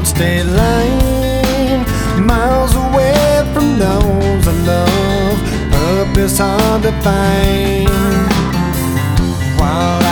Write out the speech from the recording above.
state line, miles away from those I love, purpose hard to find. While